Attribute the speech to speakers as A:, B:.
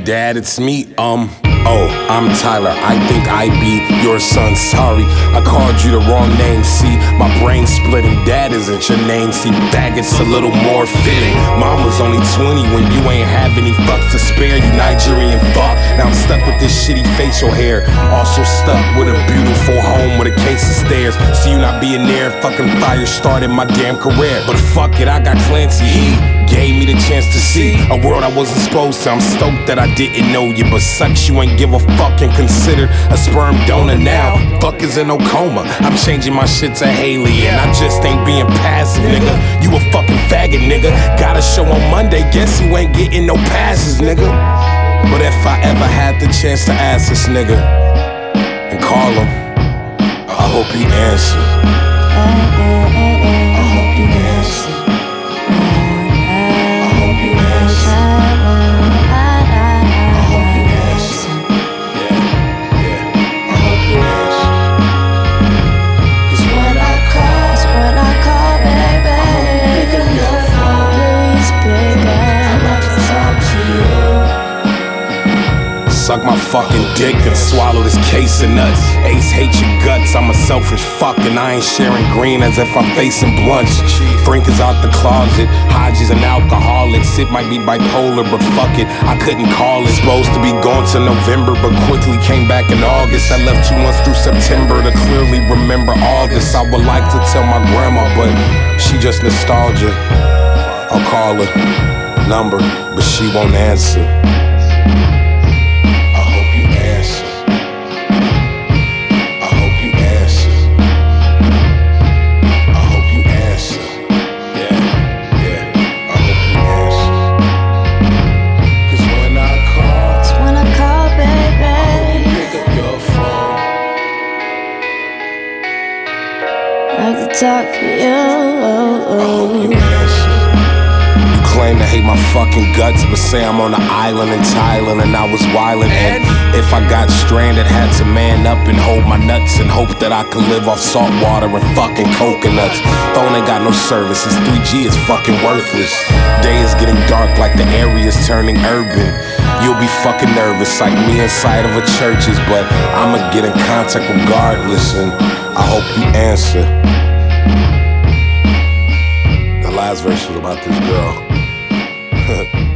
A: Dad, it's me. Oh, I'm Tyler. I think I be your son. Sorry, I called you the wrong name. See, my brain splitting. Dad isn't your name. See, faggot's a little more fitting. Mom was only 20 when you ain't have any fucks to spare. You Nigerian fuck. Now I'm stuck with this shitty facial hair. Also stuck with a beautiful home with a case of stairs. See you not being there, fucking fire started my damn career. But fuck it, I got Clancy. He gave me the chance to see a world I wasn't supposed to. I'm stoked that I didn't know you, but sucks you ain't give a fuck and considered a sperm donor now. Fuck is in no coma. I'm changing my shit to Haley, and I just ain't being passive, nigga. You a fucking faggot, nigga. Got a show on Monday, guess you ain't getting no passes, nigga. But if I ever had the chance to ask this nigga and call him, I hope he answer. I hope he answer. Suck my fucking dick and swallow this case of nuts. Ace hates your guts, I'm a selfish fuck, and I ain't sharing green as if I'm facing blunts. Frank is out the closet, Hodges an alcoholic. Sid might be bipolar, but fuck it, I couldn't call it. Supposed to be gone to November, but quickly came back in August. I left 2 months through September to clearly remember August. I would like to tell my grandma, but she just nostalgia. I'll call her number, but she won't answer.
B: Talk to you.
A: You claim to hate my fucking guts, but say I'm on an island in Thailand and I was wildin'. And if I got stranded, had to man up and hold my nuts and hope that I could live off salt water and fucking coconuts. Phone ain't got no service, this 3G is fucking worthless. Day is getting dark like the area's turning urban. You'll be fucking nervous like me inside of a church's, but I'ma get in contact regardless, and I hope you answer. The last verse was about this girl.